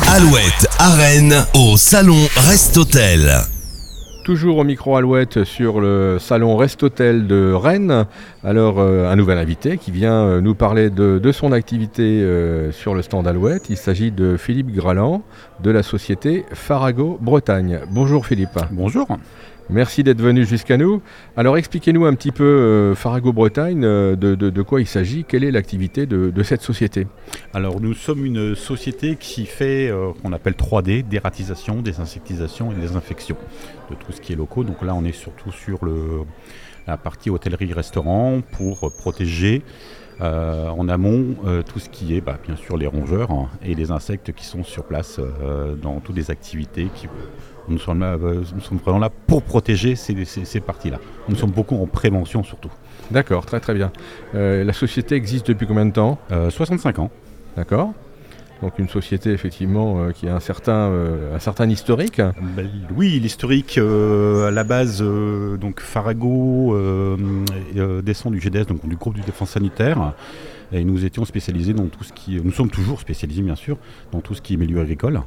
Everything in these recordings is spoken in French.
Alouette à Rennes au salon Rest-Hôtel. Toujours au micro Alouette sur le salon Rest-Hôtel de Rennes. Alors un nouvel invité qui vient nous parler de son activité sur le stand Alouette. Il s'agit de Philippe Graland de la société Farago Bretagne. Bonjour Philippe. Bonjour. Merci d'être venu jusqu'à nous. Alors expliquez-nous un petit peu Farago Bretagne, de quoi il s'agit, quelle est l'activité de cette société? Alors nous sommes une société qui fait qu'on appelle 3D, dératisation, désinsectisation et désinfection de tout ce qui est locaux. Donc là on est surtout sur la partie hôtellerie-restaurant pour protéger en amont tout ce qui est bien sûr les rongeurs et les insectes qui sont sur place dans toutes les activités nous sommes vraiment là pour protéger ces parties-là. Nous sommes beaucoup en prévention surtout. D'accord, très très bien. La société existe depuis combien de temps? 65 ans. D'accord. Donc une société effectivement qui a un certain historique. Oui, l'historique à la base, donc Farago descend du GDS, donc du groupe de défense sanitaire. Et nous étions spécialisés dans tout ce qui... Nous sommes toujours spécialisés bien sûr dans tout ce qui est milieu agricole.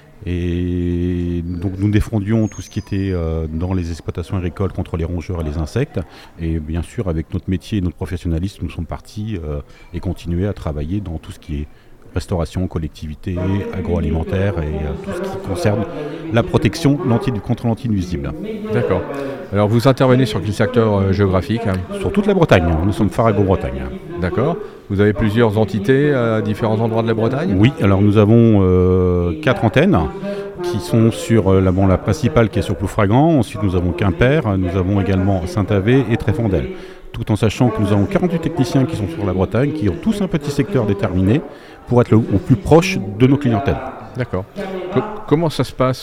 Et donc nous défendions tout ce qui était dans les exploitations agricoles contre les rongeurs et les insectes. Et bien sûr avec notre métier et notre professionnalisme, nous sommes partis et continuer à travailler dans tout ce qui est restauration, collectivité, agroalimentaire et tout ce qui concerne la protection contre l'anti-nuisible. D'accord. Alors vous intervenez sur quel secteur géographique? Sur toute la Bretagne, nous sommes Farago Bretagne. D'accord. Vous avez plusieurs entités à différents endroits de la Bretagne? Oui, alors nous avons 4 antennes qui sont sur la principale qui est sur Ploufragan. Ensuite nous avons Quimper, nous avons également Saint-Avé et Tréfondel. Tout en sachant que nous avons 48 techniciens qui sont sur la Bretagne, qui ont tous un petit secteur déterminé pour être au plus proche de nos clientèles. D'accord. Comment ça se passe,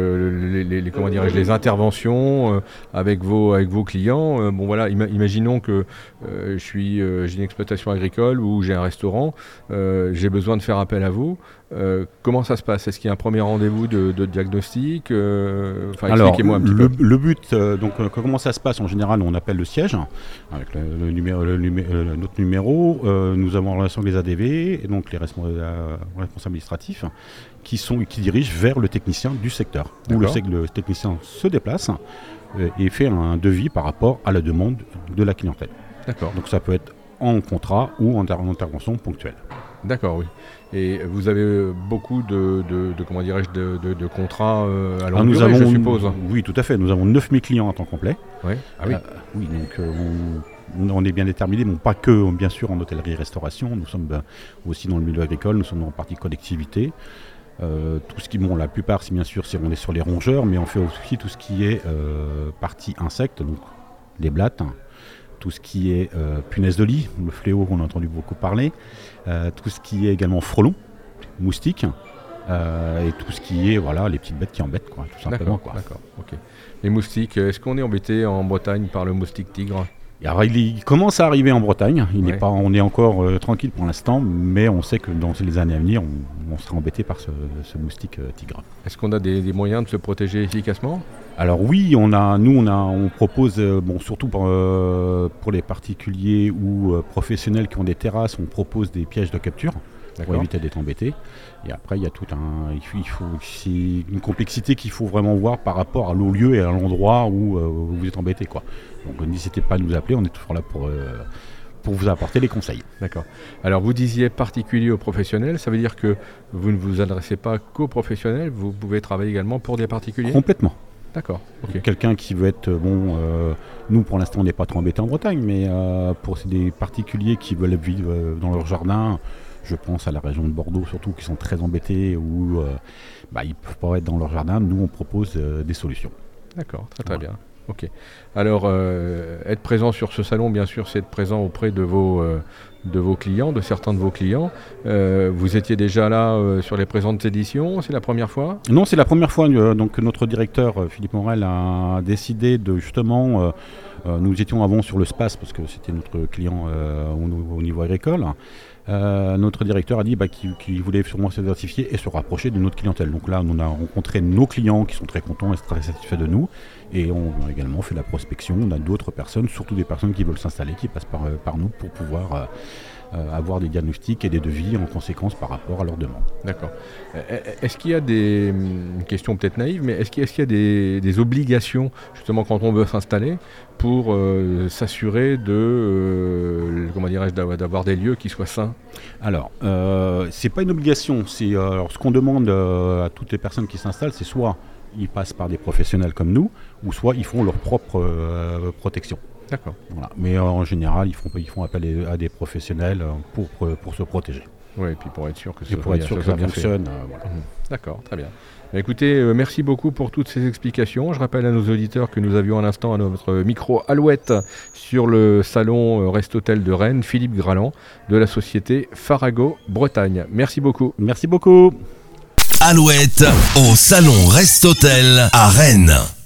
les interventions avec vos clients? Imaginons que j'ai une exploitation agricole ou j'ai un restaurant, j'ai besoin de faire appel à vous. Comment ça se passe? Est-ce qu'il y a un premier rendez-vous de diagnostic? Alors, expliquez-moi un petit peu. Le but, comment ça se passe? En général, on appelle le siège avec notre numéro. Nous avons en relation avec les ADV, et donc les responsables administratifs, qui dirigent vers le technicien du secteur. Où le technicien se déplace et fait un devis par rapport à la demande de la clientèle. D'accord. Donc ça peut être en contrat ou en intervention ponctuelle. D'accord, oui. Et vous avez beaucoup de contrats à longue durée, je suppose. Oui, tout à fait. Nous avons 9000 clients à temps complet. Ouais. Ah oui. Oui, donc on est bien déterminés, mais pas que, bien sûr, en hôtellerie-restauration. Nous sommes aussi dans le milieu agricole, nous sommes dans la partie collectivité. La plupart, bien sûr, on est sur les rongeurs, mais on fait aussi tout ce qui est partie insectes, donc les blattes. Tout ce qui est punaise de lit, le fléau qu'on a entendu beaucoup parler, tout ce qui est également frelons, moustiques, et tout ce qui est les petites bêtes qui embêtent, tout simplement. D'accord. Ok. Les moustiques, est-ce qu'on est embêté en Bretagne par le moustique tigre? Alors, il commence à arriver en Bretagne, on est encore tranquille pour l'instant, mais on sait que dans les années à venir, on sera embêté par ce moustique tigre. Est-ce qu'on a des moyens de se protéger efficacement? Alors oui, on propose, surtout pour les particuliers ou professionnels qui ont des terrasses, on propose des pièges de capture pour éviter d'être embêtés. Et après, il y a c'est une complexité qu'il faut vraiment voir par rapport à l'eau lieu et à l'endroit où vous êtes embêté, Donc n'hésitez pas à nous appeler, on est toujours là pour vous apporter les conseils. D'accord. Alors vous disiez particulier aux professionnels, ça veut dire que vous ne vous adressez pas qu'aux professionnels, vous pouvez travailler également pour des particuliers? Complètement. D'accord. Okay. Quelqu'un qui veut être nous pour l'instant on n'est pas trop embêtés en Bretagne, mais pour des particuliers qui veulent vivre dans leur jardin, je pense à la région de Bordeaux surtout, qui sont très embêtés ou ils ne peuvent pas être dans leur jardin, nous on propose des solutions. D'accord, très bien. Ok. Alors, être présent sur ce salon, bien sûr, c'est être présent auprès de vos clients, de certains de vos clients. Vous étiez déjà là sur les présentes éditions, c'est la première fois? Non, c'est la première fois. Donc notre directeur, Philippe Morel, a décidé de justement... nous étions avant sur le SPAS, parce que c'était notre client au niveau agricole. Notre directeur a dit qu'il voulait sûrement se diversifier et se rapprocher de notre clientèle. Donc là, on a rencontré nos clients qui sont très contents et très satisfaits de nous. Et on a également fait la prospection. On a d'autres personnes, surtout des personnes qui veulent s'installer, qui passent par nous pour pouvoir avoir des diagnostics et des devis en conséquence par rapport à leurs demandes. D'accord. Est-ce qu'il y a une question peut-être naïve, mais est-ce qu'il y a des obligations, justement, quand on veut s'installer, pour s'assurer d'avoir des lieux qui soient sains? Alors, c'est pas une obligation. Ce qu'on demande à toutes les personnes qui s'installent, c'est soit ils passent par des professionnels comme nous, ou soit ils font leur propre protection. D'accord. Voilà. Mais en général, ils font appel à des professionnels pour se protéger. Oui, et puis pour être sûr que ça fonctionne. Voilà. D'accord, très bien. Écoutez, merci beaucoup pour toutes ces explications. Je rappelle à nos auditeurs que nous avions à l'instant à notre micro Alouette sur le salon Rest-Hôtel de Rennes, Philippe Graland de la société Farago Bretagne. Merci beaucoup. Merci beaucoup. Alouette au salon Rest-Hôtel à Rennes.